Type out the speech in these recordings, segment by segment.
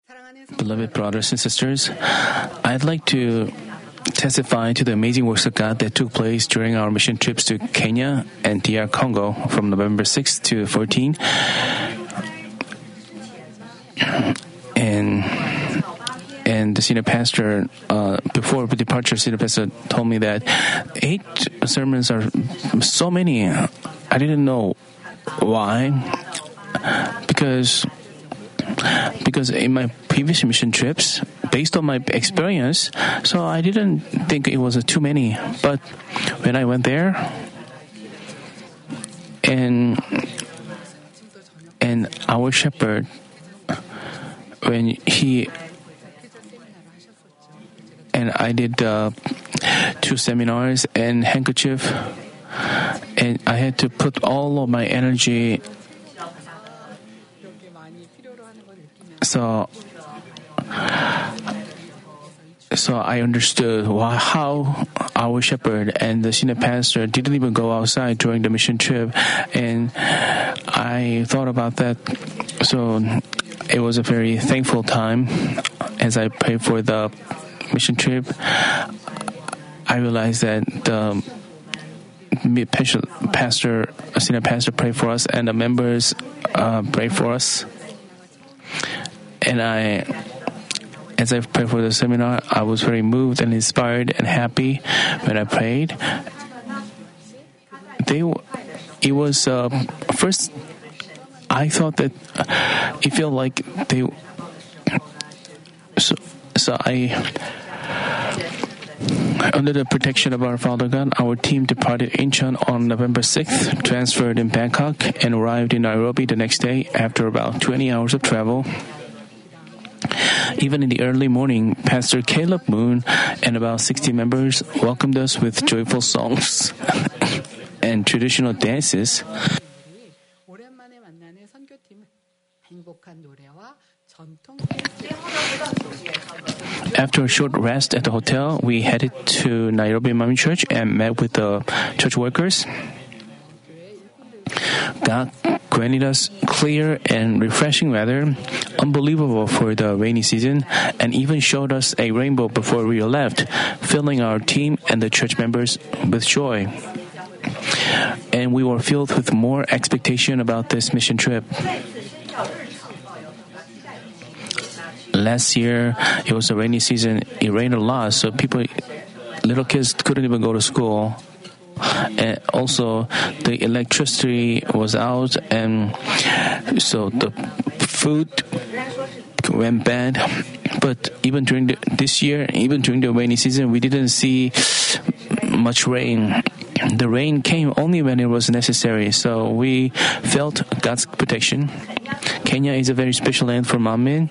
Beloved brothers and sisters, I'd like to testify to the amazing works of God that took place during our mission trips to Kenya and DR Congo from November 6 to 14. And the senior pastor, before departure, senior pastor told me that 8 sermons are so many. I didn't know why. Because in my previous mission trips, based on my experience, so I didn't think it was too many. But when I went there, and our shepherd, when he and I did 2 seminars and handkerchief, and I had to put all of my energy. So I understood how our shepherd and the senior pastor didn't even go outside during the mission trip, and I thought about that. So it was a very thankful time as I prayed for the mission trip. I realized that the senior pastor prayed for us, and the members prayed for us. And as I prayed for the seminar, I was very moved and inspired and happy when I prayed. It was first, I thought that it felt like they. So under the protection of our Father God, our team departed Incheon on November 6th, transferred in Bangkok, and arrived in Nairobi the next day after about 20 hours of travel. Even in the early morning, Pastor Caleb Moon and about 60 members welcomed us with joyful songs and traditional dances. After a short rest at the hotel, we headed to Nairobi Manmin Church and met with the church workers. God granted us clear and refreshing weather, unbelievable for the rainy season, and even showed us a rainbow before we left, filling our team and the church members with joy. And we were filled with more expectation about this mission trip. Last year, it was a rainy season. It rained a lot, so little kids couldn't even go to school. And also, the electricity was out, and so the food went bad. But even during this year, even during the rainy season, we didn't see much rain. The rain came only when it was necessary, so we felt God's protection. Kenya is a very special land for Manmin.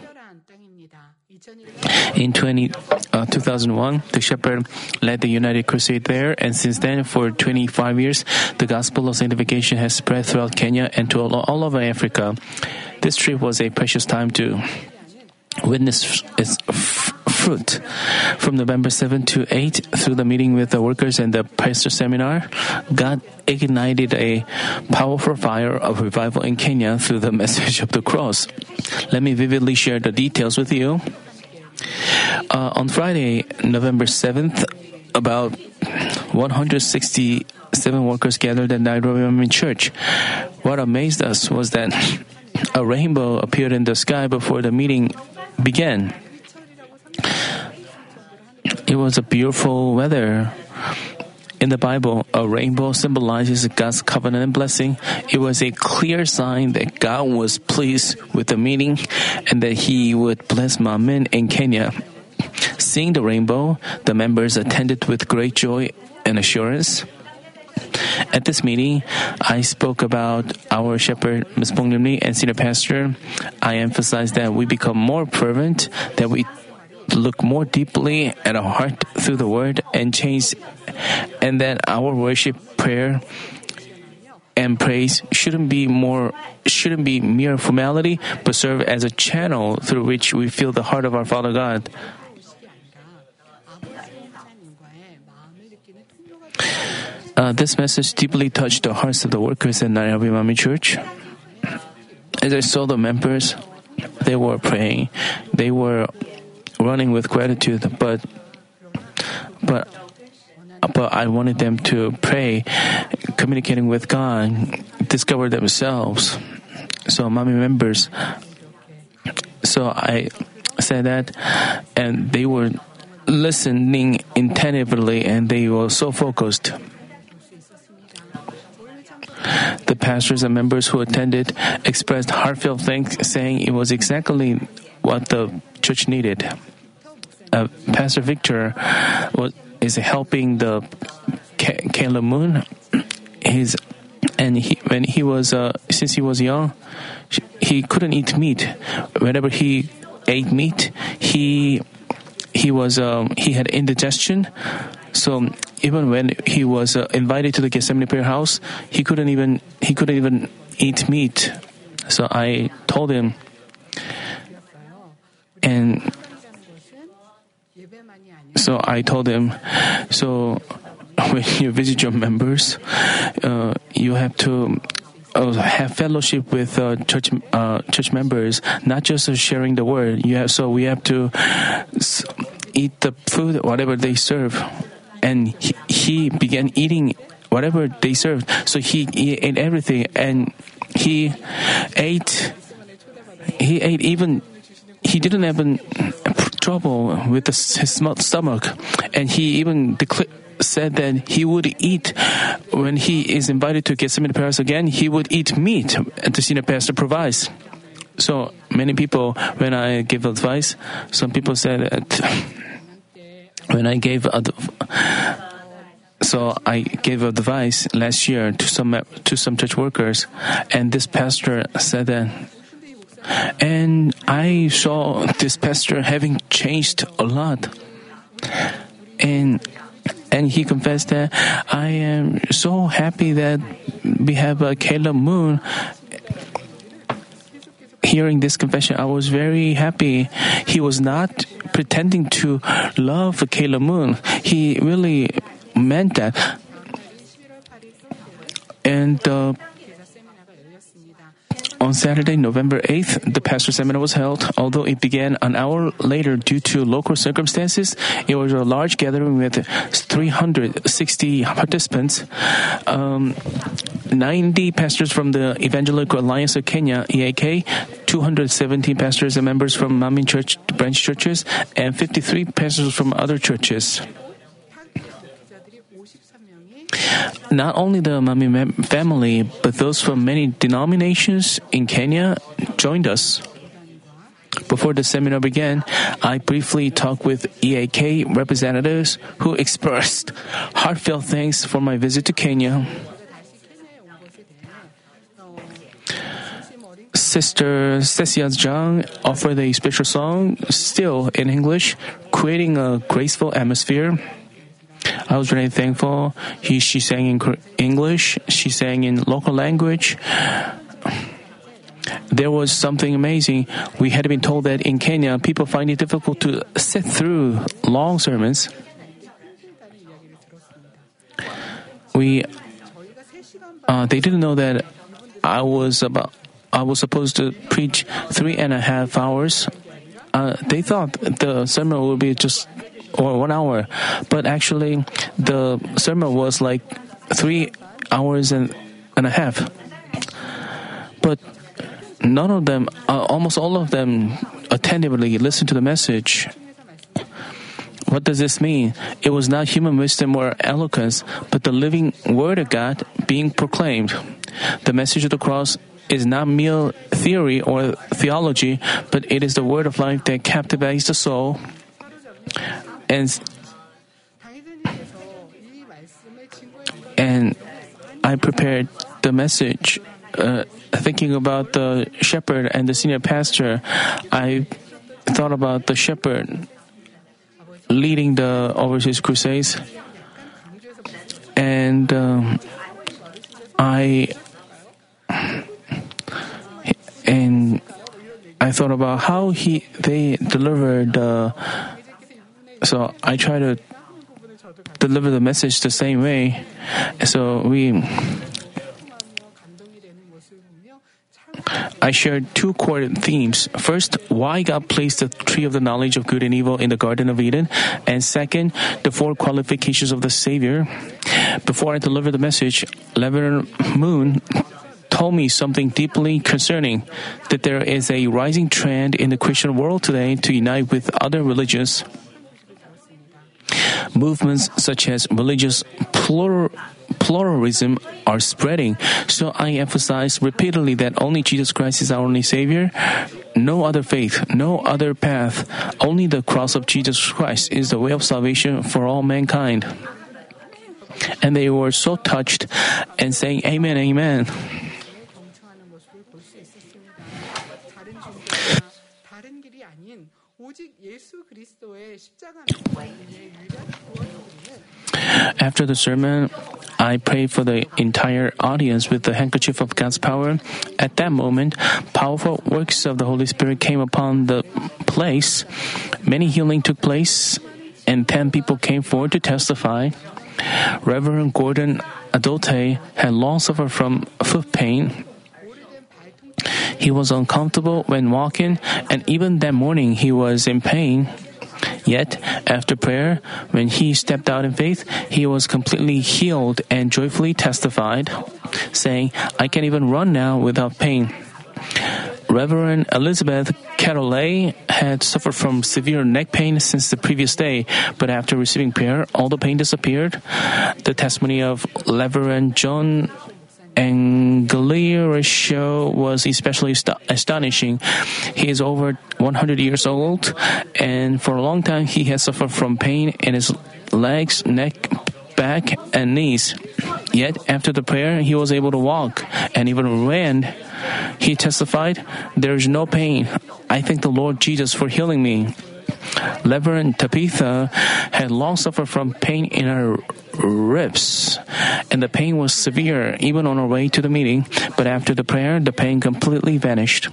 In 2001, the shepherd led the United Crusade there, and since then, for 25 years, the gospel of sanctification has spread throughout Kenya and to all over Africa. This trip was a precious time to witness its fruit. From November 7 to 8, through the meeting with the workers and the pastor seminar, God ignited a powerful fire of revival in Kenya through the message of the cross. Let me vividly share the details with you. On Friday, November 7th, about 167 workers gathered at Nairobi Manmin Church. What amazed us was that a rainbow appeared in the sky before the meeting began. It was a beautiful weather. In the Bible, a rainbow symbolizes God's covenant and blessing. It was a clear sign that God was pleased with the meeting and that He would bless Manmin in Kenya. Seeing the rainbow, the members attended with great joy and assurance. At this meeting, I spoke about our shepherd, Ms. Bong Lim-ri, and senior pastor. I emphasized that we become more fervent, that we look more deeply at our heart through the word and change, and that our worship, prayer, and praise shouldn't be mere formality, but serve as a channel through which we feel the heart of our Father God. This message deeply touched the hearts of the workers at Nairobi Manmin Church. As I saw the members They were praying. They were running with gratitude, but I wanted them to pray, communicating with God, discover themselves. So, mommy members. So I said that, and they were listening attentively, and they were so focused. The pastors and members who attended expressed heartfelt thanks, saying it was exactly what the church needed. Pastor Victor is helping the Caleb Moon. When he was since he was young, he couldn't eat meat. Whenever he ate meat, he had indigestion. So even when he was invited to the Gethsemane prayer house, he couldn't even eat meat. So I told him, so when you visit your members, you have to have fellowship with church members, not just sharing the word. We have to eat the food, whatever they serve. And he began eating whatever they served. So he ate everything, and he didn't have trouble with his stomach, and he even said that he would eat when he is invited to Gethsemane prayer house again. He would eat meat the senior pastor provides. So many people, when I give advice, some people said that when I gave advice last year to some church workers, and this pastor said that, and I saw this pastor having changed a lot, and he confessed that I am so happy that we have Caleb Moon. Hearing this confession, I was very happy. He was not pretending to love Caleb Moon. He really meant that. And on Saturday, November 8th, the pastor seminar was held. Although it began an hour later due to local circumstances, it was a large gathering with 360 participants. 90 pastors from the Evangelical Alliance of Kenya, EAK, 217 pastors and members from Manmin Church branch churches, and 53 pastors from other churches. Not only the Manmin family, but those from many denominations in Kenya joined us. Before the seminar began, I briefly talked with EAK representatives who expressed heartfelt thanks for my visit to Kenya. Sister Cecia Zhang offered a special song, still in English, creating a graceful atmosphere. I was very thankful. She sang in English, she sang in local language. There was something amazing. We had been told that in Kenya, people find it difficult to sit through long sermons. They didn't know that I was supposed to preach 3.5 hours. They thought the sermon would be just 1 hour, but actually the sermon was like 3 hours and a half. But none of them, almost all of them, attentively listened to the message. What does this mean? It was not human wisdom or eloquence, but the living Word of God being proclaimed. The message of the cross is not mere theory or theology, but it is the word of life that captivates the soul. And I prepared the message thinking about the shepherd and the senior pastor. I thought about the shepherd leading the overseas crusades, and I thought about how they delivered. So I try to deliver the message the same way. So I shared two core themes. First, why God placed the tree of the knowledge of good and evil in the Garden of Eden, and second, the four qualifications of the Savior. Before I deliver the message, Reverend Moon told me something deeply concerning, that there is a rising trend in the Christian world today to unite with other religions. Movements such as religious pluralism are spreading, so I emphasize repeatedly that only Jesus Christ is our only Savior. No other faith, no other path. Only the cross of Jesus Christ is the way of salvation for all mankind. And they were so touched and saying, Amen, Amen. After the sermon, I prayed for the entire audience with the handkerchief of God's power. At that moment, powerful works of the Holy Spirit came upon the place. Many healing took place, and 10 people came forward to testify. Reverend Gordon Adote had long suffered from foot pain. He was uncomfortable when walking, and even that morning he was in pain. Yet, after prayer, when he stepped out in faith, he was completely healed and joyfully testified, saying, I can even run now without pain. Reverend Elizabeth Carolay had suffered from severe neck pain since the previous day, but after receiving prayer, all the pain disappeared. The testimony of Reverend John Anglirisho was especially astonishing. He is over 100 years old, and for a long time he has suffered from pain in his legs, neck, back, and knees. Yet, after the prayer, he was able to walk and even ran. He testified, There is no pain. I thank the Lord Jesus for healing me. Reverend Tabitha had long suffered from pain in her ribs, and the pain was severe even on her way to the meeting, but after the prayer, the pain completely vanished.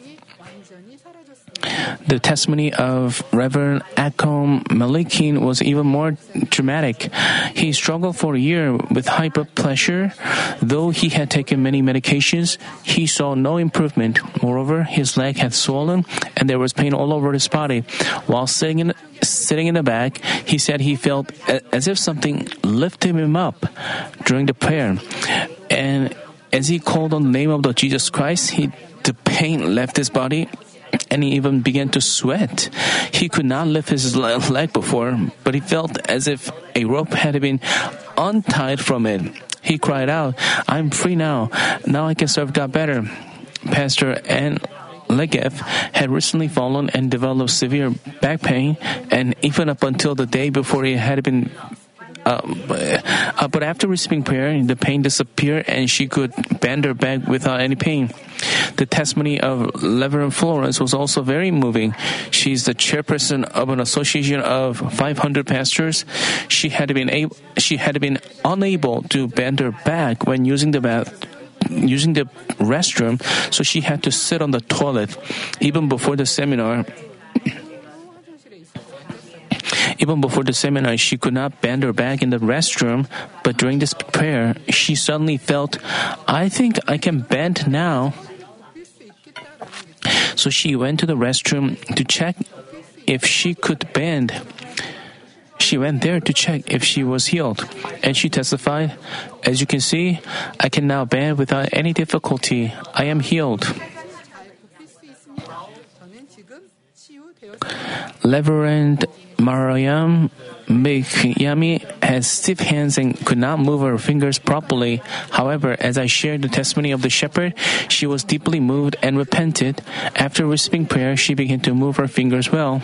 The testimony of Reverend Akom Malikin was even more dramatic. He struggled for a year with high blood pressure. Though he had taken many medications, he saw no improvement. Moreover, his leg had swollen and there was pain all over his body. While sitting in the back, he said he felt as if something lifted him up during the prayer. And as he called on the name of the Jesus Christ, the pain left his body, and he even began to sweat. He could not lift his leg before, but he felt as if a rope had been untied from it. He cried out, I'm free now. Now I can serve God better. Pastor Ann Legev had recently fallen and developed severe back pain, and even up until the day before he had been but after receiving prayer, the pain disappeared and she could bend her back without any pain. The testimony of Reverend Florence was also very moving. She is the chairperson of an association of 500 pastors. She had been unable to bend her back when using the restroom, so she had to sit on the toilet. Even before the seminar, she could not bend her back in the restroom, but during this prayer, she suddenly felt, I think I can bend now. So she went to the restroom to check if she could bend. She went there to check if she was healed, and she testified, as you can see, I can now bend without any difficulty. I am healed. Reverend Mariam Mekyami had stiff hands and could not move her fingers properly. However, as I shared the testimony of the shepherd, she was deeply moved and repented. After receiving prayer, she began to move her fingers well.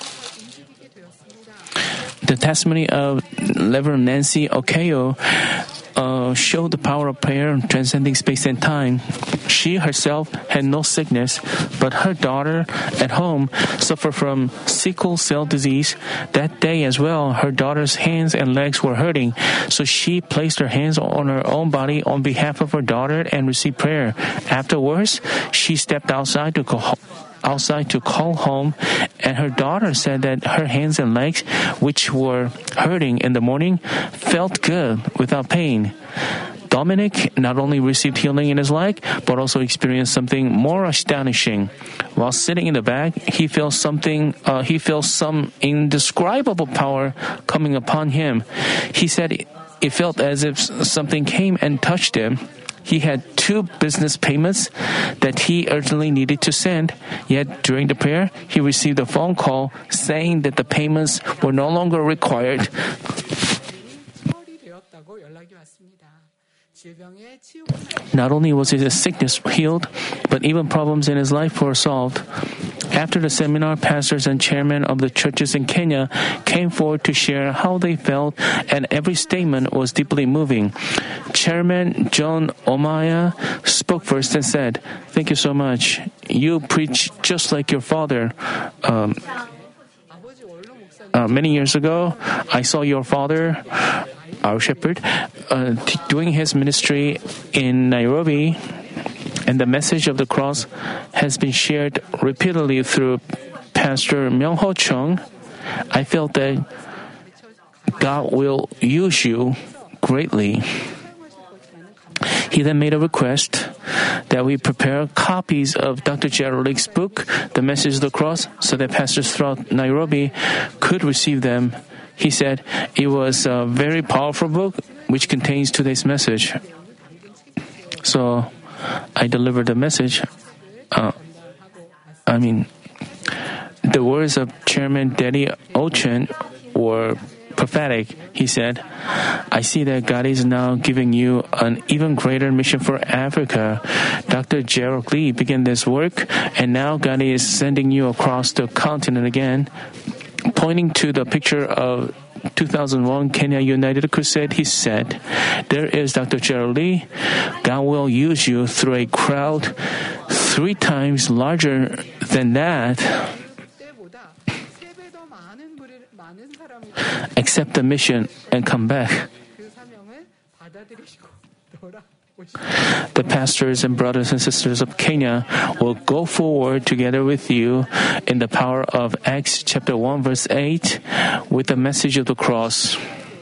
The testimony of Reverend Nancy Okayo showed the power of prayer transcending space and time. She herself had no sickness, but her daughter at home suffered from sickle cell disease. That day as well, her daughter's hands and legs were hurting, so she placed her hands on her own body on behalf of her daughter and received prayer. Afterwards, she stepped outside to call home, and her daughter said that her hands and legs, which were hurting in the morning, felt good without pain. Dominic not only received healing in his leg, but also experienced something more astonishing. While sitting in the back, he felt some indescribable power coming upon him. He said it felt as if something came and touched him. He had 2 business payments that he urgently needed to send, yet during the prayer, he received a phone call saying that the payments were no longer required. Not only was his sickness healed, but even problems in his life were solved. After the seminar, pastors and chairmen of the churches in Kenya came forward to share how they felt, and every statement was deeply moving. Chairman John Omaya spoke first and said, "Thank you so much. You preach just like your father. Many years ago, I saw your father, our shepherd, doing his ministry in Nairobi, and the message of the cross has been shared repeatedly through Pastor Myung-ho Chung. I felt that God will use you greatly." He then made a request that we prepare copies of Dr. Gerald Lake's book, The Message of the Cross, so that pastors throughout Nairobi could receive them. He said it was a very powerful book which contains today's message. So I delivered the message. The words of Chairman Daddy Ochen were prophetic. He said, "I see that God is now giving you an even greater mission for Africa. Dr. Gerald Lee began this work, and now God is sending you across the continent again." Pointing to the picture of 2001 Kenya United Crusade, he said, "There is Dr. Gerald Lee. God will use you through a crowd 3 times larger than that. Accept the mission and come back." The pastors and brothers and sisters of Kenya will go forward together with you in the power of Acts chapter 1 verse 8 with the message of the cross.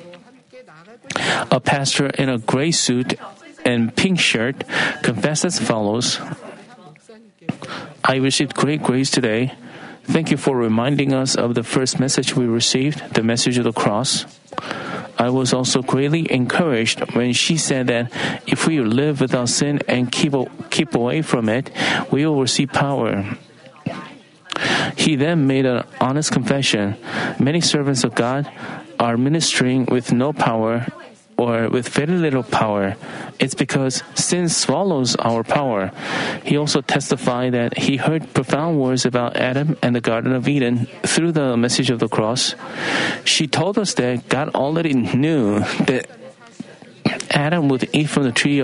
A pastor in a gray suit and pink shirt confessed as follows: "I received great grace today. Thank you for reminding us of the first message we received, the message of the cross. I was also greatly encouraged when she said that if we live without sin and keep away from it, we will receive power." He then made an honest confession. Many servants of God are ministering with no power or with very little power. It's because sin swallows our power. He also testified that he heard profound words about Adam and the Garden of Eden through the message of the cross. She told us that God already knew that Adam would eat from the tree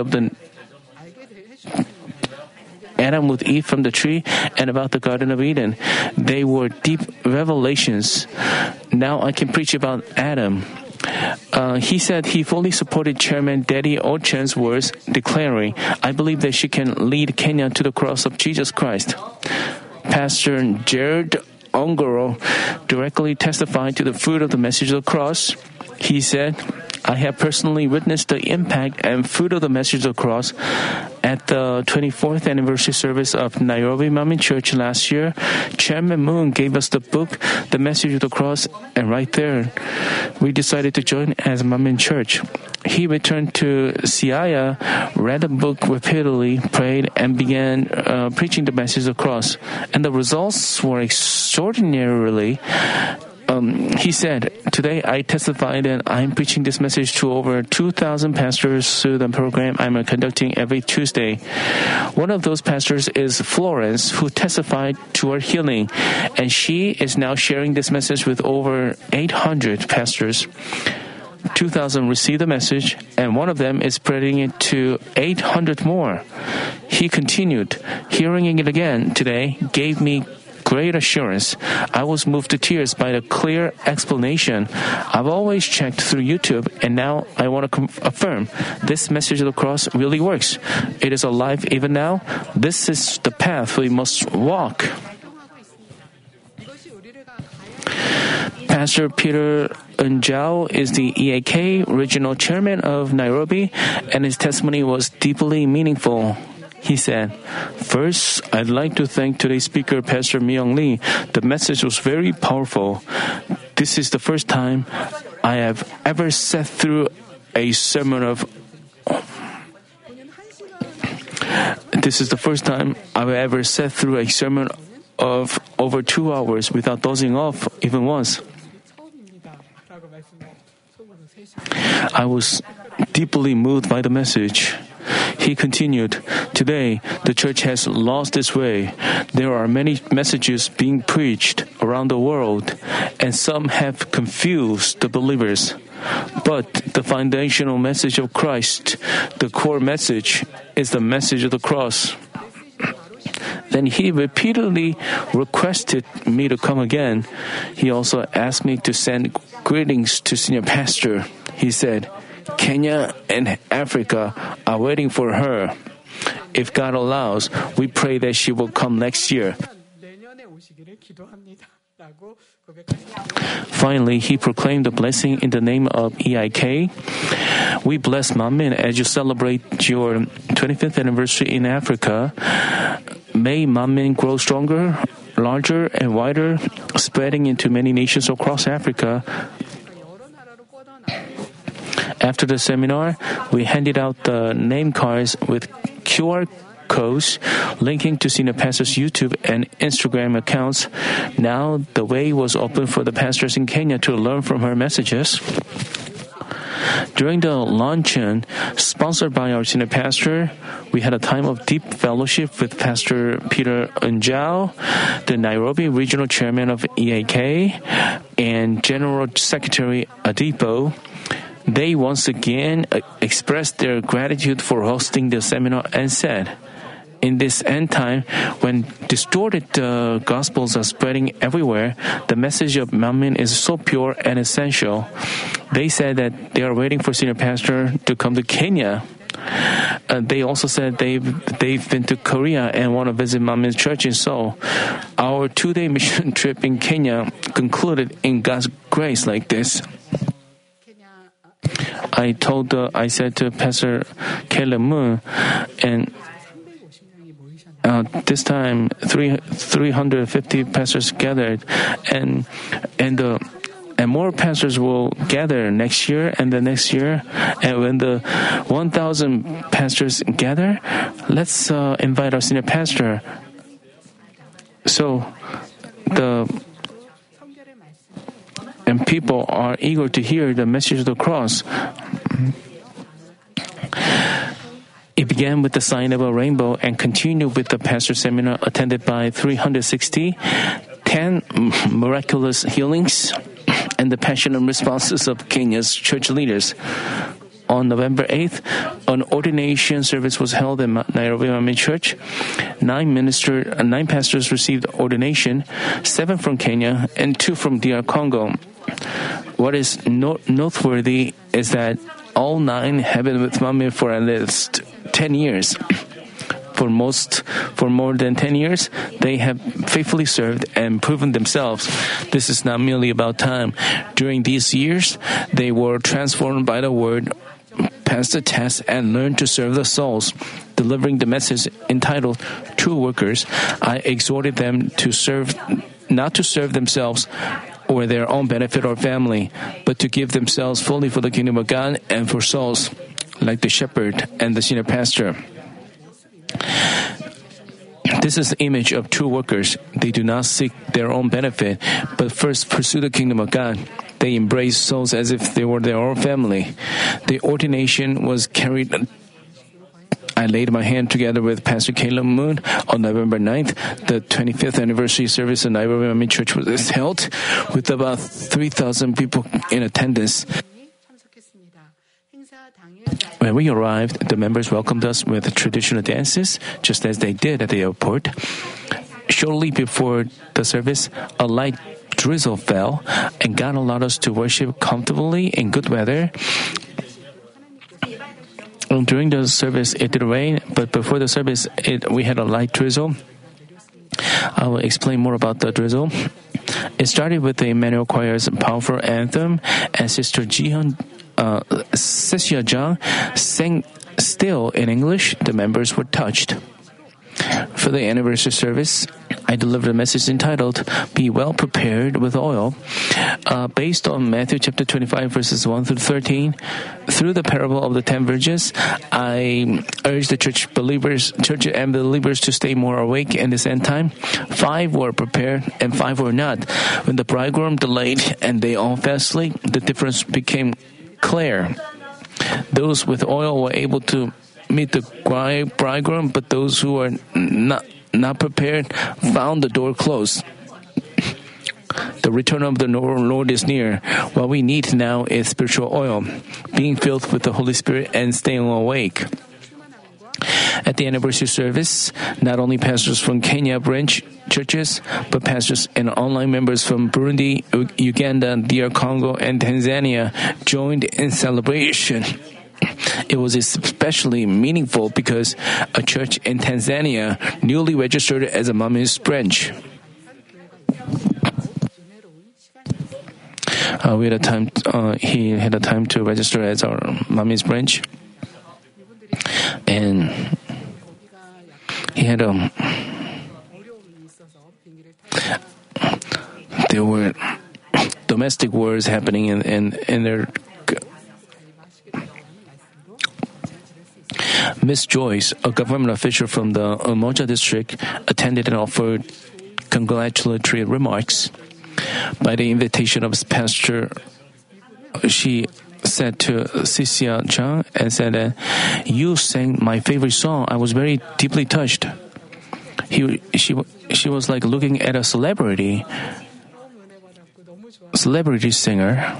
and about the Garden of Eden. They were deep revelations. Now I can preach about Adam. He said he fully supported Chairman Daddy Ochen's words, declaring, "I believe that she can lead Kenya to the cross of Jesus Christ." Pastor Jared Ongoro directly testified to the fruit of the message of the cross. He said, "I have personally witnessed the impact and fruit of the message of the cross. At the 24th anniversary service of Nairobi Manmin Church last year, Chairman Moon gave us the book, The Message of the Cross, and right there, we decided to join as Manmin Church. He returned to Siaya, read the book repeatedly, prayed, and began preaching the message of the cross. And the results were extraordinarily. He said, "Today I testify that I'm preaching this message to over 2,000 pastors through the program I'm conducting every Tuesday. One of those pastors is Florence, who testified to her healing, and she is now sharing this message with over 800 pastors. 2,000 received the message, and one of them is spreading it to 800 more." He continued, "Hearing it again today gave me great assurance. I was moved to tears by the clear explanation. I've always checked through YouTube, and now I want to affirm this message of the cross really works. It is alive even now. This is the path we must walk." Pastor Peter Unjao is the EAK regional chairman of Nairobi, and his testimony was deeply meaningful. He said, "First, I'd like to thank today's speaker, Pastor Myung Lee. The message was very powerful. This is the first time I have ever sat through a sermon of over 2 hours without dozing off even once. I was deeply moved by the message." He continued, "Today, the church has lost its way. There are many messages being preached around the world, and some have confused the believers. But the foundational message of Christ, the core message, is the message of the cross." Then he repeatedly requested me to come again. He also asked me to send greetings to senior pastor. He said, "Kenya and Africa are waiting for her. If God allows, we pray that she will come next year." Finally, he proclaimed the blessing in the name of EIK. "We bless Manmin as you celebrate your 25th anniversary in Africa. May Manmin grow stronger, larger, and wider, spreading into many nations across Africa." After the seminar, we handed out the name cards with QR codes linking to senior pastors' YouTube and Instagram accounts. Now the way was open for the pastors in Kenya to learn from her messages. During the luncheon, sponsored by our senior pastor, we had a time of deep fellowship with Pastor Peter Unjao, the Nairobi regional chairman of EAK, and General Secretary Adipo. They once again expressed their gratitude for hosting the seminar and said, "In this end time, when distorted gospels are spreading everywhere, the message of Manmin is so pure and essential." They said that they are waiting for senior pastor to come to Kenya. They also said they've been to Korea and want to visit Manmin's church in Seoul. Our 2-day mission trip in Kenya concluded in God's grace like this. I said to Pastor Caleb Moon, and this time 350 pastors gathered, and more pastors will gather next year and the next year. And when the 1,000 pastors gather, let's invite our senior pastor. So and people are eager to hear the message of the cross. It began with the sign of a rainbow and continued with the pastor seminar attended by 360, 10 miraculous healings, and the passionate responses of Kenya's church leaders. On November 8th, an ordination service was held in Nairobi Manmin Church. 9 pastors received ordination, 7 from Kenya and 2 from DR Congo. What is noteworthy is that all 9 have been with Manmin for at least 10 years. For more than 10 years, they have faithfully served and proven themselves. This is not merely about time. During these years, they were transformed by the word, passed the test, and learned to serve the souls. Delivering the message entitled "True Workers," I exhorted them to serve, not to serve themselves or their own benefit or family, but to give themselves fully for the kingdom of God and for souls, like the shepherd and the senior pastor. This is the image of true workers. They do not seek their own benefit, but first pursue the kingdom of God. They embrace souls as if they were their own family. The ordination was carried. I laid my hand together with Pastor Caleb Moon on November 9th. The 25th anniversary service in Nairobi Manmin Church was held with about 3,000 people in attendance. When we arrived, the members welcomed us with traditional dances, just as they did at the airport. Shortly before the service, a light drizzle fell, and God allowed us to worship comfortably in good weather. During the service, it did rain, but before the service, we had a light drizzle. I will explain more about the drizzle. It started with the Emmanuel Choir's powerful anthem, and Sister Cecilia Jung sang still in English. The members were touched. For the anniversary service, I delivered a message entitled, Be Well Prepared with Oil, based on Matthew chapter 25, verses 1 through 13. Through the parable of the 10 virgins, I urged the church and believers to stay more awake in this end time. 5 were prepared and 5 were not. When the bridegroom delayed and they all fell asleep, the difference became clear. Those with oil were able to meet the bridegroom, but those who are not prepared found the door closed. The return of the Lord is near. What we need now is spiritual oil, being filled with the Holy Spirit and staying awake. At the anniversary service, not only pastors from Kenya branch churches, but pastors and online members from Burundi, Uganda, DR Congo, and Tanzania joined in celebration. It was especially meaningful because a church in Tanzania newly registered as a Mommy's branch. He had a time to register as our Mommy's branch, and there were domestic wars happening in their. Miss Joyce, a government official from the Umoja district, attended and offered congratulatory remarks. By the invitation of his pastor, she said to Cecilia Chang and said, "You sang my favorite song. I was very deeply touched." She was like looking at a celebrity singer.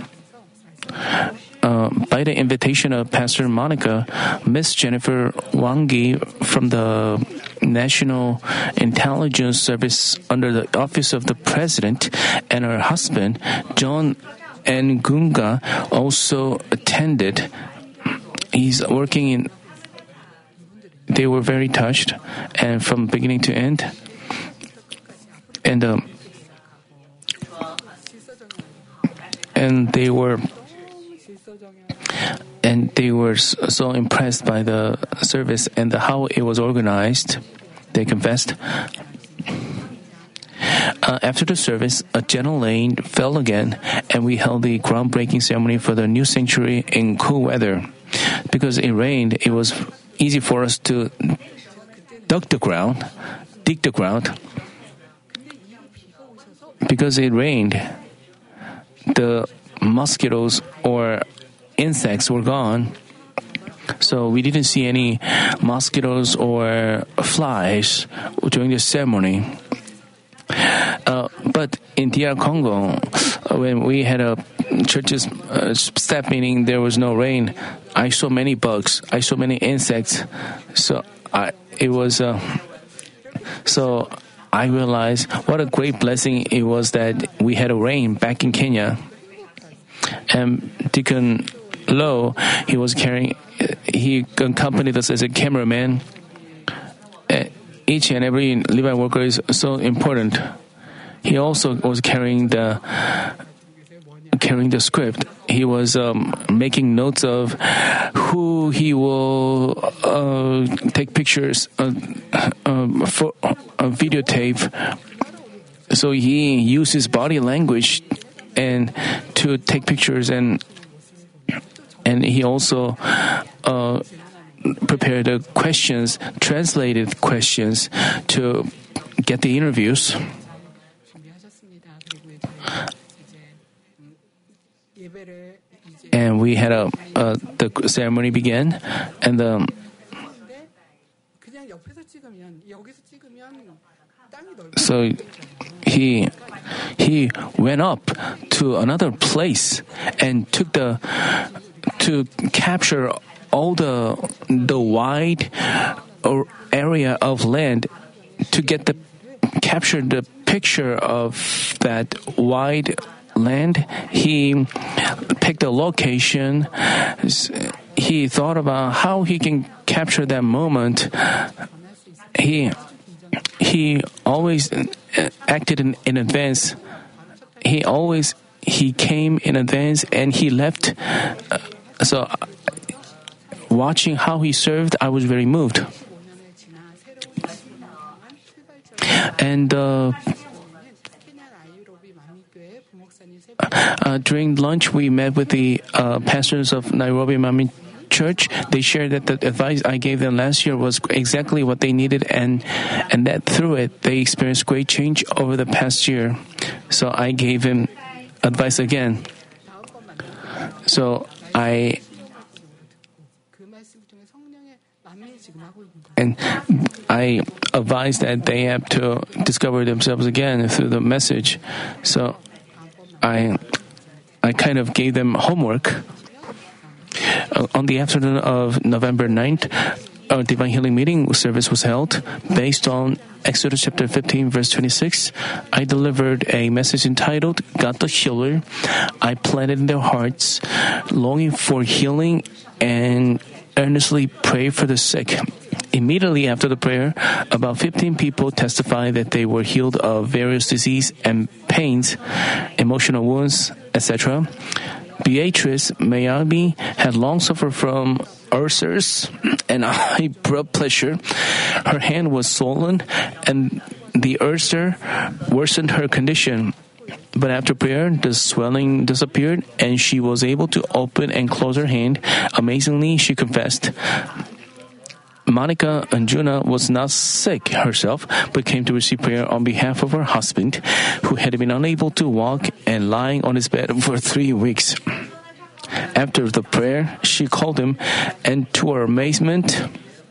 By the invitation of Pastor Monica, Miss Jennifer Wangi from the National Intelligence Service under the Office of the President and her husband, John Ngunga, also attended. They were very touched, and from beginning to end, and they were so impressed by the service and how it was organized. They confessed. After the service, a gentle rain fell again, and we held the groundbreaking ceremony for the new sanctuary in cool weather. Because it rained, it was easy for us to dig the ground. Because it rained, the mosquitoes or insects were gone, so we didn't see any mosquitoes or flies during the ceremony. But in DR Congo, when we had a church's staff meeting, there was no rain. I saw many bugs. I saw many insects. So I realized what a great blessing it was that we had a rain back in Kenya. And Deacon Low, he accompanied us as a cameraman. Each and every Levite worker is so important. He also was carrying the script. He was making notes of who he will take pictures for a videotape. So he used his body language and to take pictures, and he also prepared the questions, translated questions to get the interviews. And we had the ceremony began, and so he went up to another place and to capture all the wide area of land to capture the picture of that wide land. He picked a location. He thought about how he can capture that moment. He always acted in advance. he came in advance and he left. So watching how he served, I was very moved. And during lunch, we met with the pastors of Nairobi Mami Church. They shared that the advice I gave them last year was exactly what they needed, and that through it, they experienced great change over the past year. So I gave him advice again. So I advised that they have to discover themselves again through the message. So I kind of gave them homework. On the afternoon of November 9th, a Divine Healing Meeting service was held. Based on Exodus chapter 15, verse 26, I delivered a message entitled, God the Healer. I planted in their hearts, longing for healing and earnestly pray for the sick. Immediately after the prayer, about 15 people testified that they were healed of various diseases and pains, emotional wounds, etc. Beatrice Miami had long suffered from ulcers and high blood pressure. Her hand was swollen, and the ulcer worsened her condition. But after prayer, the swelling disappeared, and she was able to open and close her hand. Amazingly, she confessed. Monica Anjuna was not sick herself, but came to receive prayer on behalf of her husband, who had been unable to walk and lying on his bed for 3 weeks. After the prayer, she called him, and to her amazement,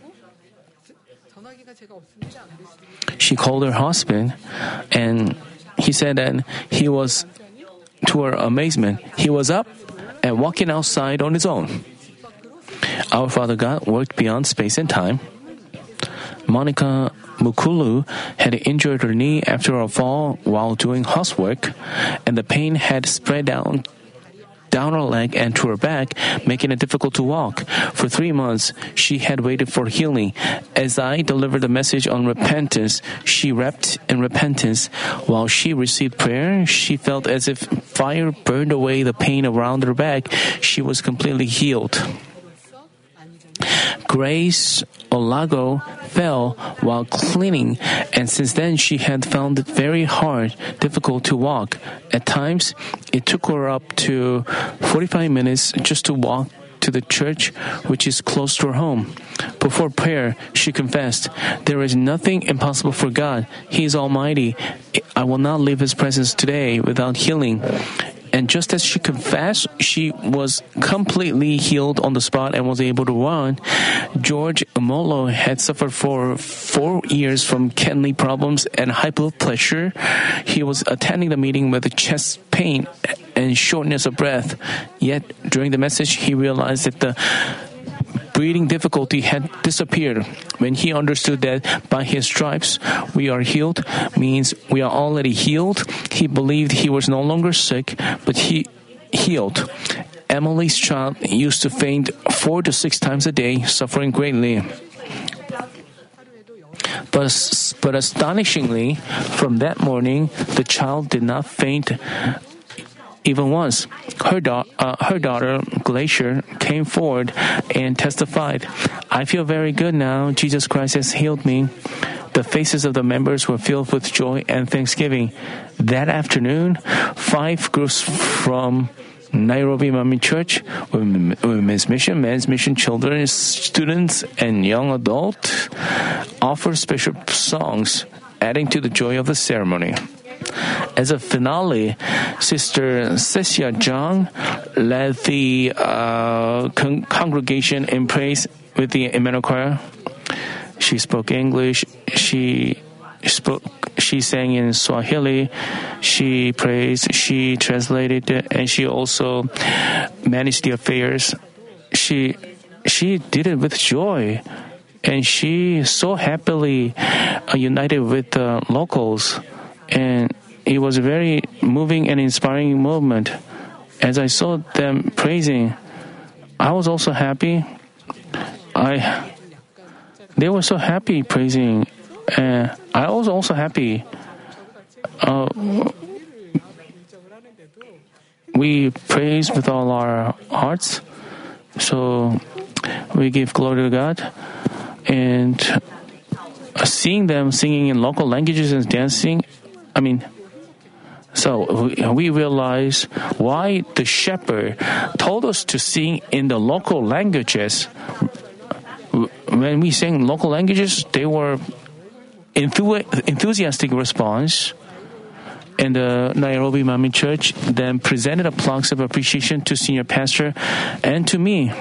she called her husband, and he said that to her amazement, he was up and walking outside on his own. Our Father God worked beyond space and time. Monica Mukulu had injured her knee after a fall while doing housework, and the pain had spread down her leg and to her back, making it difficult to walk. For 3 months, she had waited for healing. As I delivered the message on repentance, she wept in repentance. While she received prayer, she felt as if fire burned away the pain around her back. She was completely healed. Grace Olago fell while cleaning, and since then she had found it very difficult to walk. At times, it took her up to 45 minutes just to walk to the church, which is close to her home. Before prayer, she confessed, "There is nothing impossible for God. He is almighty. I will not leave His presence today without healing." And just as she confessed, she was completely healed on the spot and was able to run. George Amolo had suffered for 4 years from kidney problems and high blood pressure. He was attending the meeting with chest pain and shortness of breath. Yet, during the message, he realized that the breathing difficulty had disappeared. When he understood that by his stripes we are healed means we are already healed, he believed he was no longer sick, but he healed. Emily's child used to faint 4 to 6 times a day, suffering greatly. But astonishingly, from that morning, the child did not faint even once. Her daughter, Glacier, came forward and testified, "I feel very good now. Jesus Christ has healed me." The faces of the members were filled with joy and thanksgiving. That afternoon, 5 groups from Nairobi Mami Church, Women's Mission, Men's Mission, Children's, Students, and Young Adults offered special songs, adding to the joy of the ceremony. As a finale, Sister Cecia Jung led the congregation in praise with the Emmanuel Choir. She spoke English. She sang in Swahili. She praised. She translated it, and she also managed the affairs. She did it with joy, and she so happily united with the locals. And it was a very moving and inspiring moment. As I saw them praising, I was also happy. They were so happy praising, and I was also happy. we praise with all our hearts. So we give glory to God. And seeing them singing in local languages and dancing, so we realize why the shepherd told us to sing in the local languages. When we sang local languages, they were enthusiastic response. And the Nairobi Manmin Church then presented a plaques of appreciation to senior pastor and to me.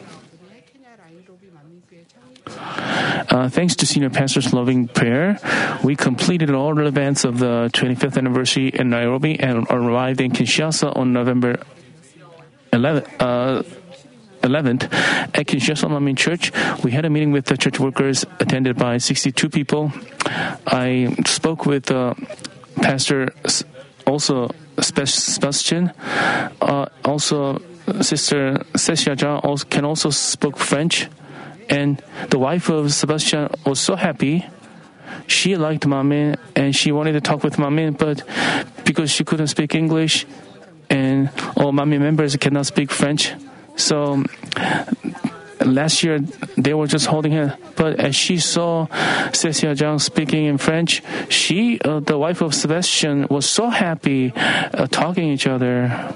Thanks to senior pastor's loving prayer, we completed all the events of the 25th anniversary in Nairobi and arrived in Kinshasa on November 11th. At Kinshasa Manmin Church, we had a meeting with the church workers attended by 62 people. I spoke with Pastor, also Sebastian, also Sister Sesia Zhang can also speak French. And the wife of Sebastian was so happy. She liked Manmin and she wanted to talk with Manmin, but because she couldn't speak English and all Manmin members cannot speak French, so last year they were just holding her. But as she saw Sesia Zhang speaking in French, the wife of Sebastian, was so happy talking each other.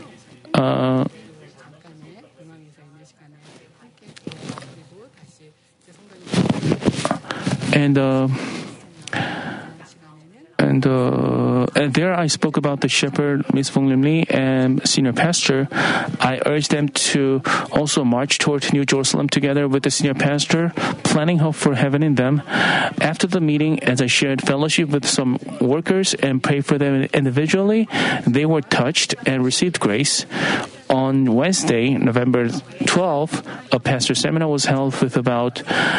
And there I spoke about the shepherd, Ms. Fong Lim Lee, and senior pastor. I urged them to also march toward New Jerusalem together with the senior pastor, planning hope for heaven in them. After the meeting, as I shared fellowship with some workers and prayed for them individually, they were touched and received grace. On Wednesday, November 12th, a pastor seminar was held with about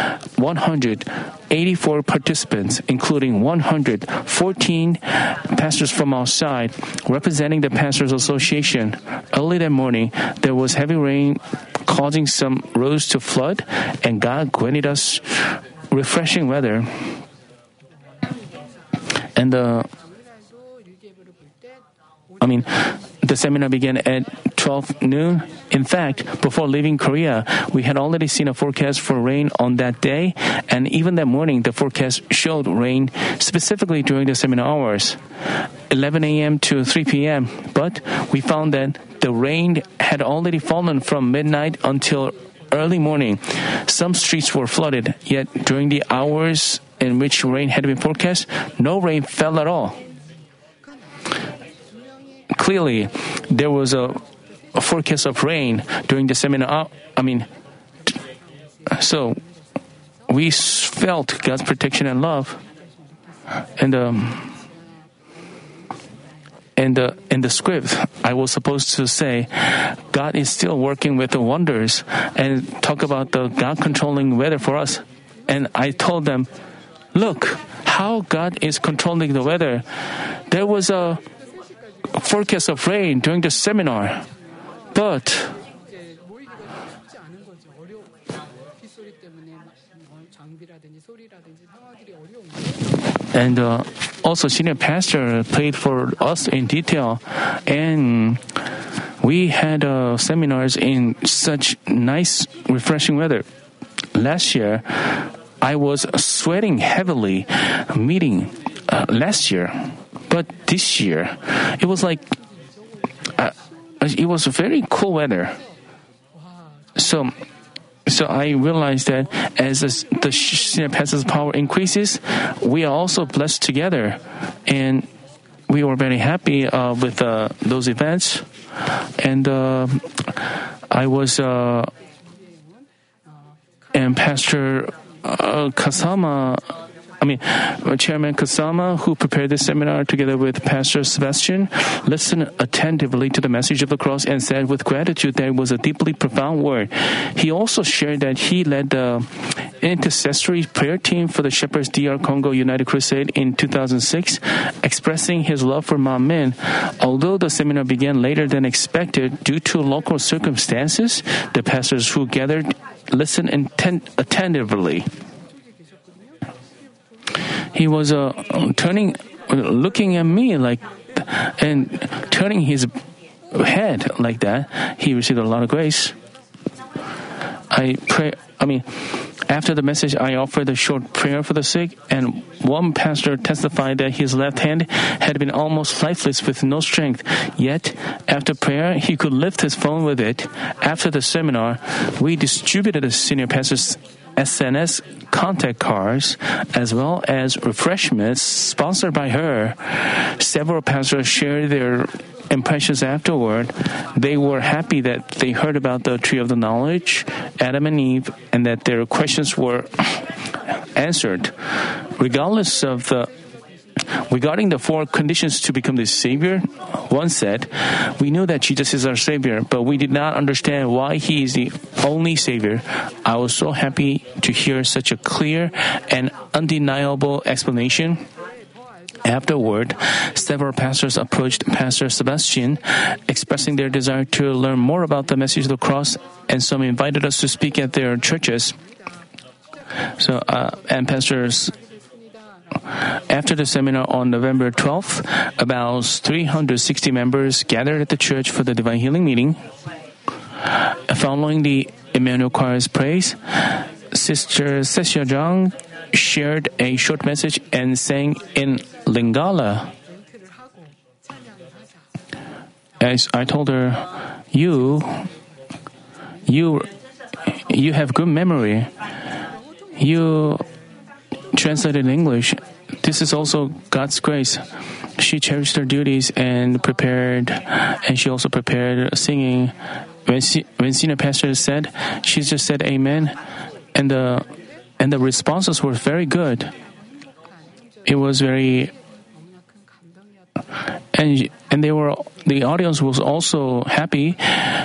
184 participants, including 114 pastors from outside, representing the Pastors Association. Early that morning, there was heavy rain causing some roads to flood, and God granted us refreshing weather. And the seminar began at 12 noon. In fact, before leaving Korea, we had already seen a forecast for rain on that day, and even that morning, the forecast showed rain specifically during the seminar hours, 11 a.m. to 3 p.m. But we found that the rain had already fallen from midnight until early morning. Some streets were flooded, yet during the hours in which rain had been forecast, no rain fell at all. Clearly, there was a forecast of rain during the seminar. So we felt God's protection and love. And in the script, I was supposed to say, God is still working with the wonders, and talk about the God controlling weather for us. And I told them, look how God is controlling the weather. There was a forecast of rain during the seminar, but and also senior pastor prayed for us in detail, and we had seminars in such nice, refreshing weather. Last year, I was sweating heavily meeting last year. But this year, it was it was very cool weather. So I realized that as the senior pastor's power increases, we are also blessed together, and we were very happy with those events. And I was and Pastor Kasama. Chairman Kasama, who prepared this seminar together with Pastor Sebastian, listened attentively to the message of the cross and said with gratitude that it was a deeply profound word. He also shared that he led the intercessory prayer team for the Shepherds DR Congo United Crusade in 2006, expressing his love for Manmin. Although the seminar began later than expected due to local circumstances, the pastors who gathered listened attentively. He was looking at me and turning his head like that, he received a lot of grace. After the message, I offered a short prayer for the sick, and one pastor testified that his left hand had been almost lifeless with no strength. Yet, after prayer, he could lift his phone with it. After the seminar, we distributed the senior pastor's SNS contact cards as well as refreshments sponsored by her. Several pastors shared their impressions afterward. They were happy that they heard about the tree of the knowledge, Adam and Eve, and that their questions were answered. Regarding the 4 conditions to become the Savior, one said, "We knew that Jesus is our Savior, but we did not understand why He is the only Savior." I was so happy to hear such a clear and undeniable explanation. Afterward, several pastors approached Pastor Sebastian, expressing their desire to learn more about the message of the cross, and some invited us to speak at their churches. After the seminar on November 12th, about 360 members gathered at the church for the Divine Healing meeting. Following the Emmanuel Choir's praise, Sister Sesia Jang shared a short message and sang in Lingala. As I told her, you have good memory. You translated in English. This is also God's grace. She cherished her duties and she also prepared singing. When senior pastor said, she just said amen, and the responses were very good. It was very, and the audience was also happy.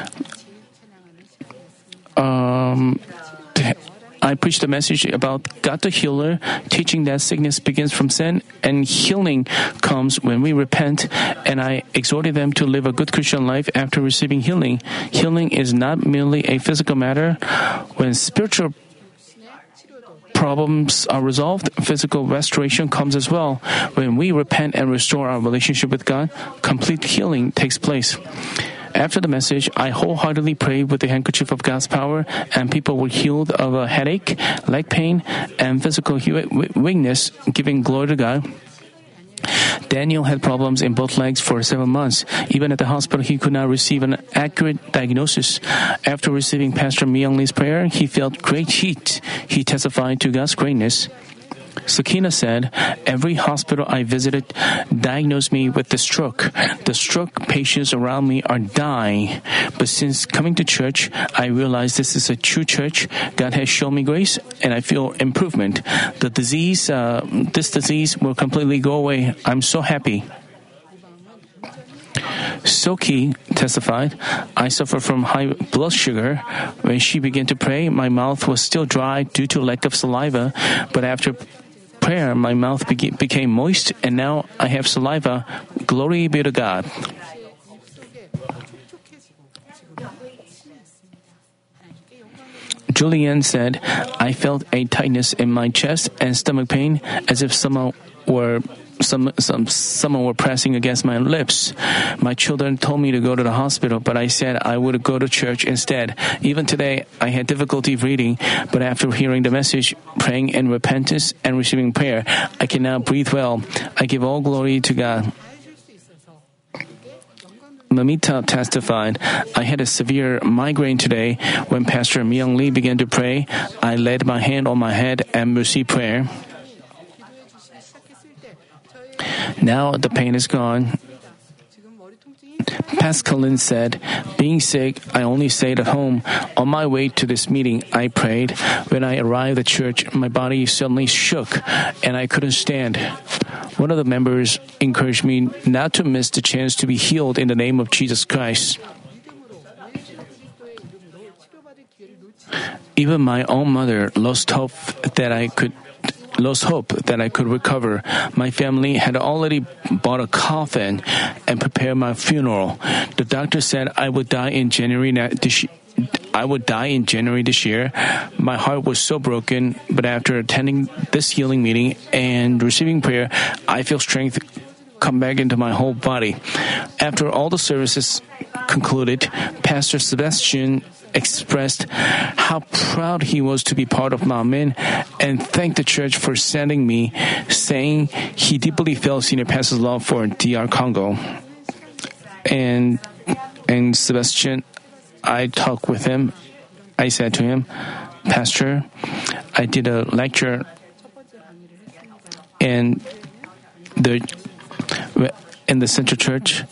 I preached a message about God the healer, teaching that sickness begins from sin and healing comes when we repent, and I exhorted them to live a good Christian life after receiving healing. Healing is not merely a physical matter. When spiritual problems are resolved, physical restoration comes as well. When we repent and restore our relationship with God, complete healing takes place. After the message, I wholeheartedly prayed with the handkerchief of God's power, and people were healed of a headache, leg pain, and physical weakness, giving glory to God. Daniel had problems in both legs for several months. Even at the hospital, he could not receive an accurate diagnosis. After receiving Pastor Myung Lee's prayer, he felt great heat. He testified to God's greatness. Sakina said, "Every hospital I visited diagnosed me with the stroke. The stroke patients around me are dying. But since coming to church, I realized this is a true church. God has shown me grace, and I feel improvement. This disease will completely go away. I'm so happy." Soki testified, "I suffer from high blood sugar. When she began to pray, my mouth was still dry due to lack of saliva, but after prayer, my mouth became moist, and now I have saliva. Glory be to God." Julian said, "I felt a tightness in my chest and stomach pain as if someone were pressing against my lips. My children told me to go to the hospital, but I said I would go to church instead. Even today, I had difficulty reading, but after hearing the message, praying in repentance, and receiving prayer, I can now breathe well. I give all glory to God." Mamita testified, "I had a severe migraine today. When Pastor Myung Lee began to pray, I laid my hand on my head and received prayer. Now the pain is gone." Pascaline said, "Being sick, I only stayed at home. On my way to this meeting, I prayed. When I arrived at church, my body suddenly shook, and I couldn't stand. One of the members encouraged me not to miss the chance to be healed in the name of Jesus Christ. Even my own mother lost hope that I could recover. My family had already bought a coffin and prepared my funeral. The doctor said I would die in January this year. My heart was so broken, but after attending this healing meeting and receiving prayer, I feel strength come back into my whole body. After all the services concluded, Pastor Sebastian expressed how proud he was to be part of Manmin and thanked the church for sending me, saying he deeply felt Senior Pastor's love for DR Congo. And Sebastian, I talked with him. I said to him, Pastor, I did a lecture in the Central Church.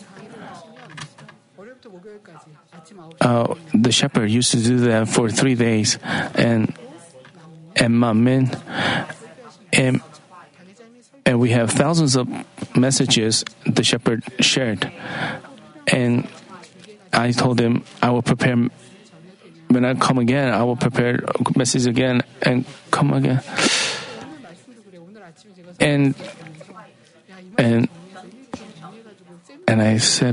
The shepherd used to do that for 3 days, and Manmin, and we have thousands of messages the shepherd shared. And I told him I will prepare. When I come again, I will prepare a message again and come again. And I said,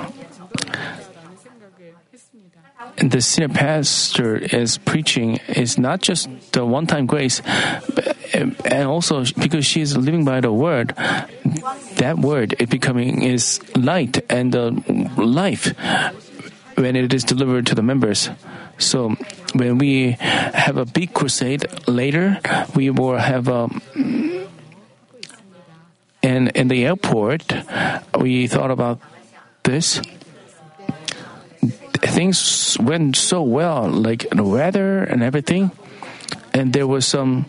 the senior pastor is preaching is not just the one-time grace, and also because she is living by the word. That word is light and life when it is delivered to the members. So when we have a big crusade later, we will have and in the airport, we thought about this. Things went so well, like the weather and everything, and there was something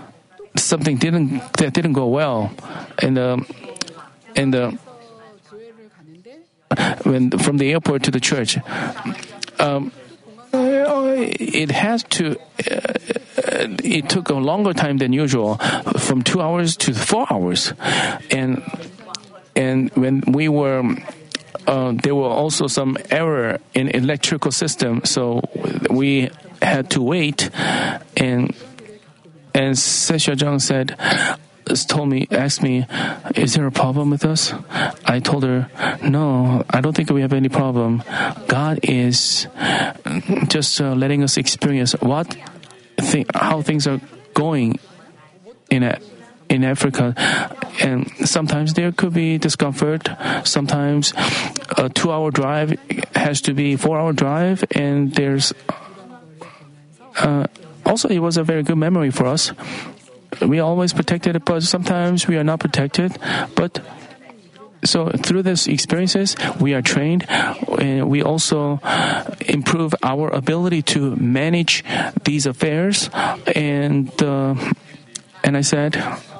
that didn't go well, when from the airport to the church. It took a longer time than usual, from 2 hours to 4 hours, and when we were. There were also some error in electrical system, so we had to wait. And Se Xiaozhang asked me, "Is there a problem with us?" I told her, "No, I don't think we have any problem. God is just letting us experience how things are going in Africa, and sometimes there could be discomfort. Sometimes a 2-hour drive has to be 4-hour drive, and there's also it was a very good memory for us. We are always protected, but sometimes we are not protected. But so through these experiences, we are trained, and we also improve our ability to manage these affairs. And I said,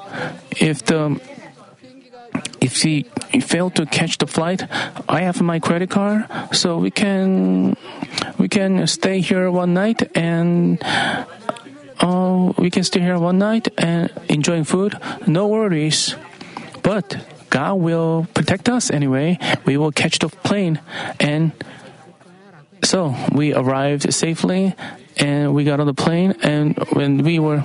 if he failed to catch the flight, I have my credit card, so we can stay here one night and enjoying food. No worries. But God will protect us anyway. We will catch the plane, and so we arrived safely, and we got on the plane. And when we were,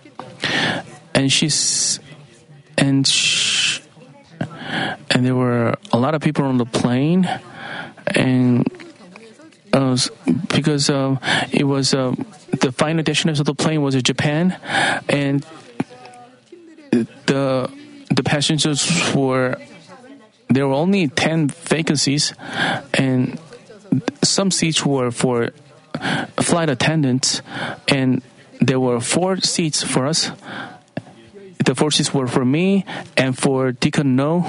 and there were a lot of people on the plane, and because it was the final destination of the plane was in Japan, and the passengers there were only 10 vacancies, and some seats were for flight attendants, and there were 4 seats for us. The 4 seats were for me and for Deacon No.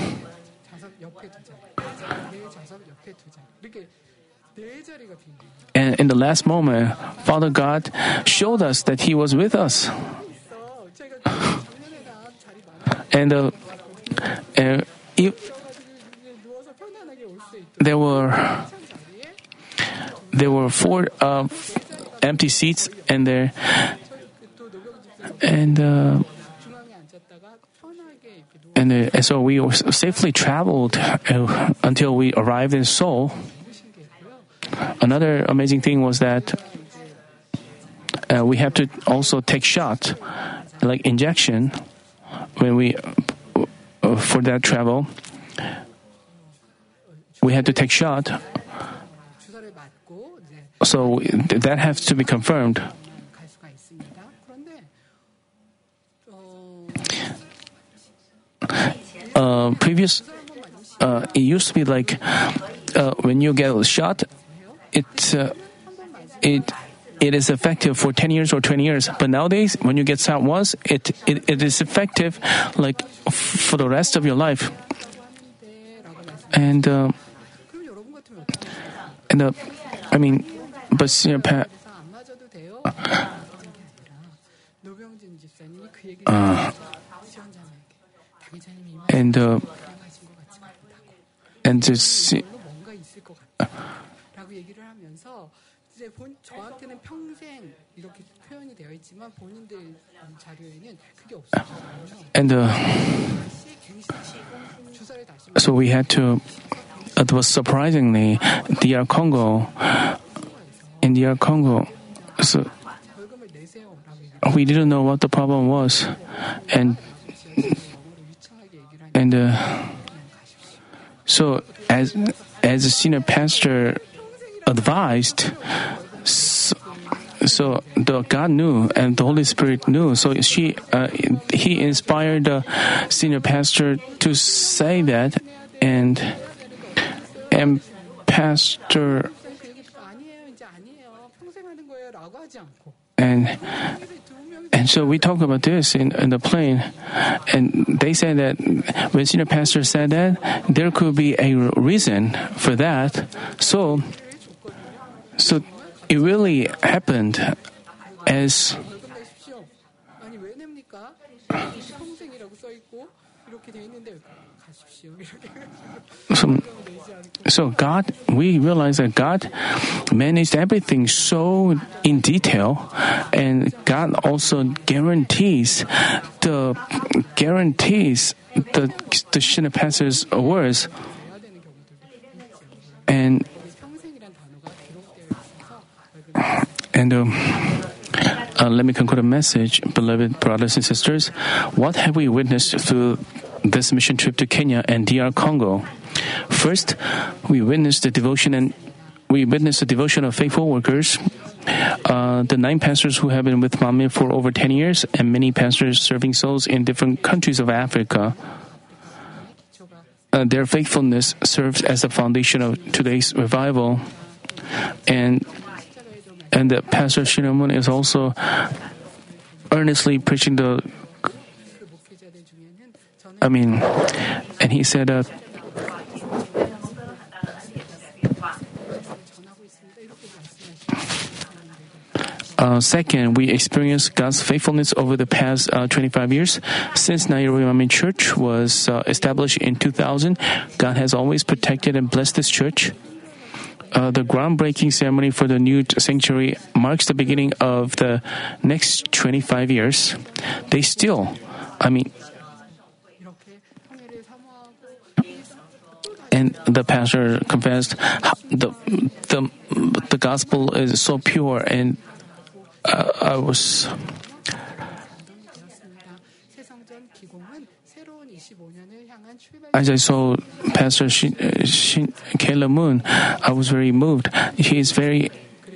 And in the last moment, Father God showed us that He was with us. And there were 4 empty seats, and so we safely traveled until we arrived in Seoul. Another amazing thing was that we have to also take shot, like injection, when we for that travel. We had to take shot, so that has to be confirmed. It used to be like when you get shot, it is effective for 10 years or 20 years. But nowadays, when you get shot once, it is effective like for the rest of your life. But senior 저한테는 평생 이렇게 표현이 되어 있지만 본인들 자료에는 그게 없어요. So we had to. It was surprisingly DR Congo. In DR Congo, so we didn't know what the problem was, so as a senior pastor advised, so the God knew and the Holy Spirit knew. So he inspired the senior pastor to say that, and pastor and so we talked about this in the plane, and they said that when senior pastor said that there could be a reason for that. So it really happened as. So God, we realize that God managed everything so in detail, and God also guarantees the senior pastor's words, and let me conclude a message, beloved brothers and sisters. What have we witnessed through this mission trip to Kenya and DR Congo? First, we witnessed the devotion of faithful workers, the 9 pastors who have been with Manmin for over 10 years, and many pastors serving souls in different countries of Africa. Their faithfulness serves as the foundation of today's revival, and the Pastor Shinamun is also earnestly preaching and he said, second, we experienced God's faithfulness over the past 25 years. Since Nairobi Manmin Church was established in 2000, God has always protected and blessed this church. The groundbreaking ceremony for the new sanctuary marks the beginning of the next 25 years. And the pastor confessed the gospel is so pure, and I was. As I saw Pastor Caleb Moon, I was very moved. He is very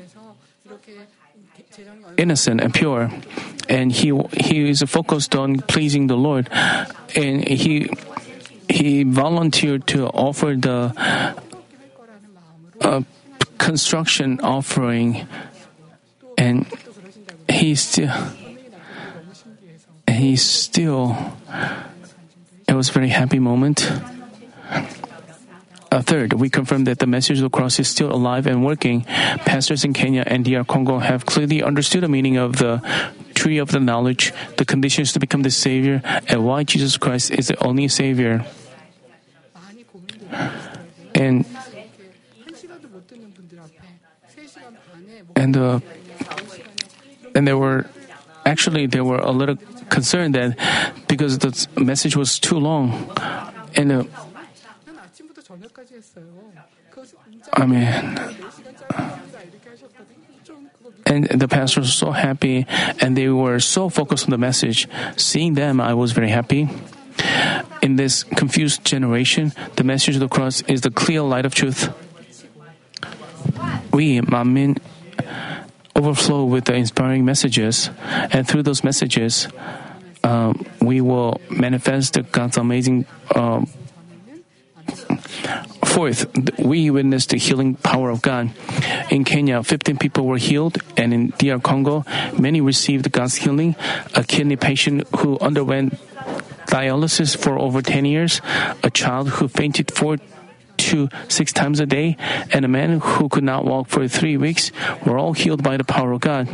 innocent and pure, and he is focused on pleasing the Lord, and he volunteered to offer the construction offering, and he still. It was a very happy moment. Third, we confirm that the message of the cross is still alive and working. Pastors in Kenya and DR Congo have clearly understood the meaning of the tree of the knowledge, the conditions to become the Savior, and why Jesus Christ is the only Savior. And they were a little concerned that because the message was too long, and and the pastors were so happy, and they were so focused on the message. Seeing them, I was very happy. In this confused generation, the message of the cross is the clear light of truth. We, Manmin, overflow with the inspiring messages, and through those messages, we will manifest God's amazing Fourth, we witnessed the healing power of God. In Kenya, 15 people were healed, and in DR Congo, many received God's healing. A kidney patient who underwent dialysis for over 10 years, a child who fainted 4 to 6 times a day, and a man who could not walk for 3 weeks were all healed by the power of God.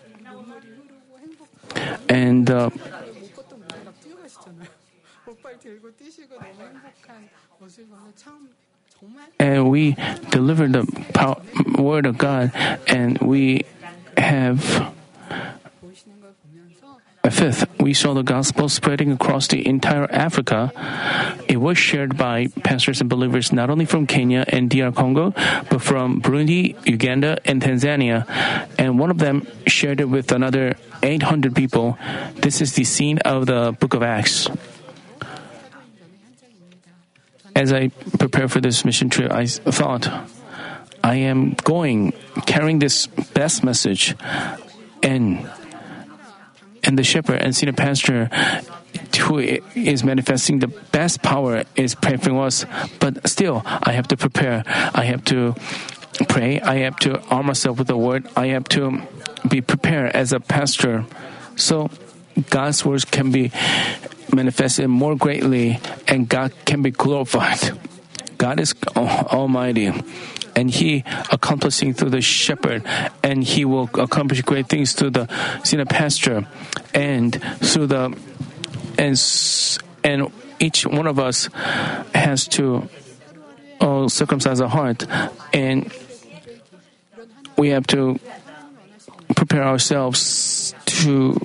And 못 걷던 분이 막 뛰어가시잖아요. 목발 들고 뛰시고 너무 행복한 모습을 보면 참 정말 and we deliver the word of God, and we have. 보이시는 걸 보면서 Fifth, we saw the gospel spreading across the entire Africa. It was shared by pastors and believers not only from Kenya and DR Congo, but from Burundi, Uganda, and Tanzania. And one of them shared it with another 800 people. This is the scene of the book of Acts. As I prepared for this mission trip, I thought, I am carrying this best message, and the shepherd and senior pastor who is manifesting the best power is praying for us. But still, I have to prepare. I have to pray. I have to arm myself with the word. I have to be prepared as a pastor. So God's words can be manifested more greatly, and God can be glorified. God is almighty, and He accomplishing through the shepherd, and He will accomplish great things through the senior pastor, and through the and each one of us has to circumcise our heart, and we have to prepare ourselves to.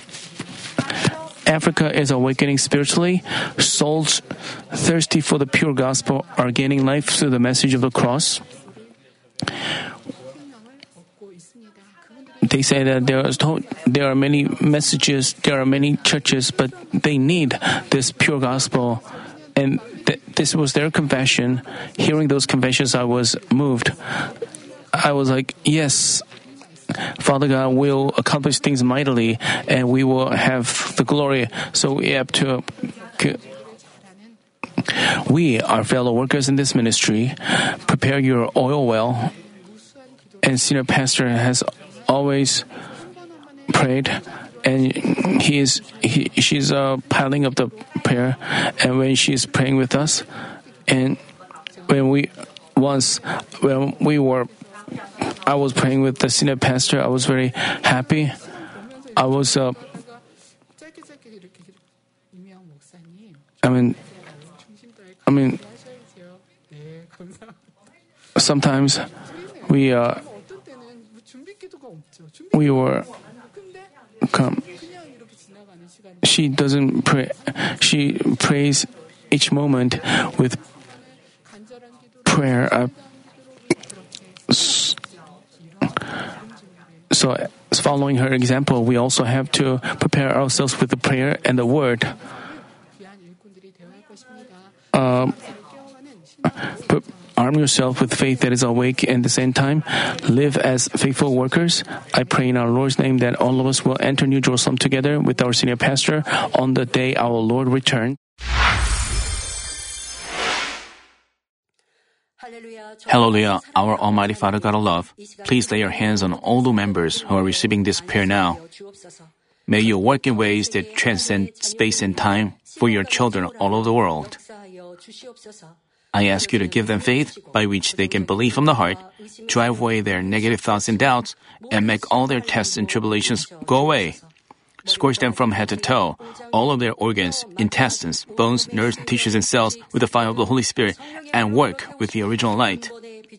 Africa is awakening spiritually. Souls thirsty for the pure gospel are gaining life through the message of the cross. They say that there are many messages, there are many churches, but they need this pure gospel. And this was their confession. Hearing those confessions, I was moved. I was like, yes, Father God will accomplish things mightily, and we will have the glory. So we have to. We, our fellow workers in this ministry, prepare your oil well. And senior pastor has always prayed, and she's piling up the prayer. And when she's praying with us, and I was praying with the senior pastor. I was very happy. I mean, sometimes we were come. She doesn't pray. She prays each moment with prayer. So, following her example, we also have to prepare ourselves with the prayer and the word. Arm yourself with faith that is awake, and at the same time, live as faithful workers. I pray in our Lord's name that all of us will enter New Jerusalem together with our senior pastor on the day our Lord returns. Hallelujah, our Almighty Father God of love, please lay your hands on all the members who are receiving this prayer now. May you work in ways that transcend space and time for your children all over the world. I ask you to give them faith by which they can believe from the heart, drive away their negative thoughts and doubts, and make all their tests and tribulations go away. Scorch them from head to toe, all of their organs, intestines, bones, nerves, tissues, and cells with the fire of the Holy Spirit, and work with the original light.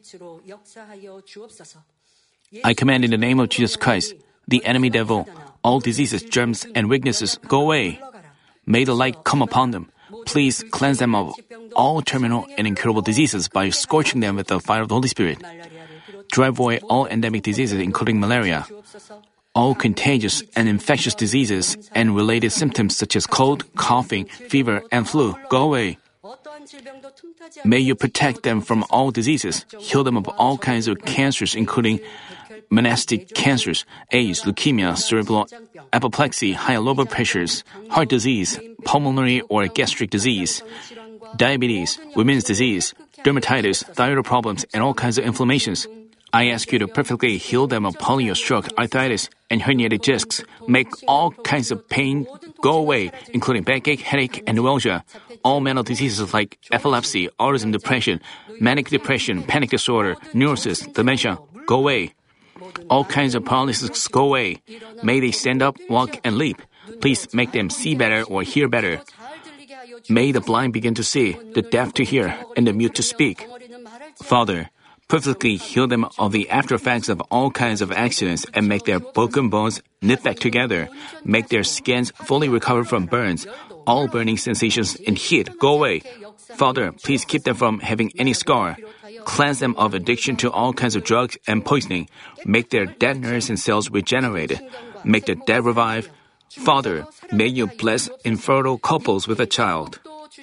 I command in the name of Jesus Christ, the enemy devil, all diseases, germs, and weaknesses go away. May the light come upon them. Please cleanse them of all terminal and incurable diseases by scorching them with the fire of the Holy Spirit. Drive away all endemic diseases, including malaria. All contagious and infectious diseases and related symptoms such as cold, coughing, fever, and flu go away. May you protect them from all diseases, heal them of all kinds of cancers, including monastic cancers, AIDS, leukemia, cerebral apoplexy, high blood pressures, heart disease, pulmonary or gastric disease, diabetes, women's disease, dermatitis, thyroid problems, and all kinds of inflammations. I ask you to perfectly heal them of polio, stroke, arthritis, and herniated discs. Make all kinds of pain go away, including backache, headache, and neuralgia. All mental diseases like epilepsy, autism, depression, manic depression, panic disorder, neurosis, dementia, go away. All kinds of paralysis go away. May they stand up, walk, and leap. Please make them see better or hear better. May the blind begin to see, the deaf to hear, and the mute to speak. Father, perfectly heal them of the after effects of all kinds of accidents and make their broken bones knit back together. Make their skins fully recover from burns. All burning sensations and heat go away. Father, please keep them from having any scar. Cleanse them of addiction to all kinds of drugs and poisoning. Make their dead nerves and cells regenerated. Make the dead revive. Father, may you bless infertile couples with a child.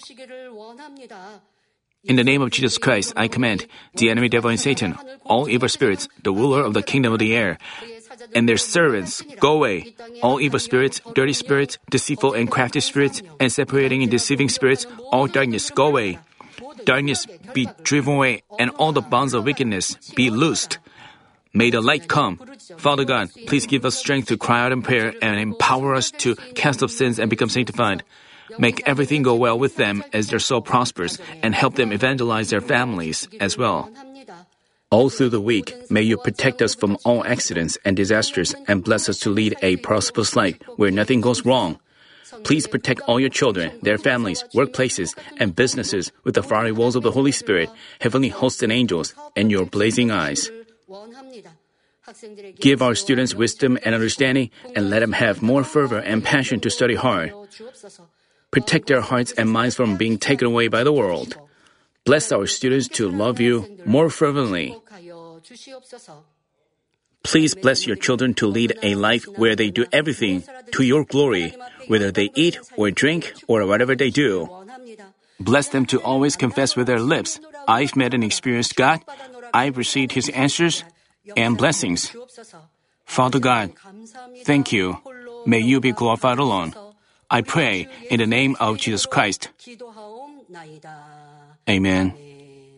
In the name of Jesus Christ, I command the enemy devil and Satan, all evil spirits, the ruler of the kingdom of the air, and their servants, go away. All evil spirits, dirty spirits, deceitful and crafty spirits, and separating and deceiving spirits, all darkness, go away. Darkness be driven away, and all the bonds of wickedness be loosed. May the light come. Father God, please give us strength to cry out in prayer and empower us to cast off sins and become sanctified. Make everything go well with them as their soul prospers, and help them evangelize their families as well. All through the week, may you protect us from all accidents and disasters and bless us to lead a prosperous life where nothing goes wrong. Please protect all your children, their families, workplaces, and businesses with the fiery walls of the Holy Spirit, heavenly hosts and angels, and your blazing eyes. Give our students wisdom and understanding, and let them have more fervor and passion to study hard. Protect their hearts and minds from being taken away by the world. Bless our students to love you more fervently. Please bless your children to lead a life where they do everything to your glory, whether they eat or drink or whatever they do. Bless them to always confess with their lips, I've met and experienced God, I've received His answers and blessings. Father God, thank you. May you be glorified alone. I pray in the name of Jesus Christ. Amen.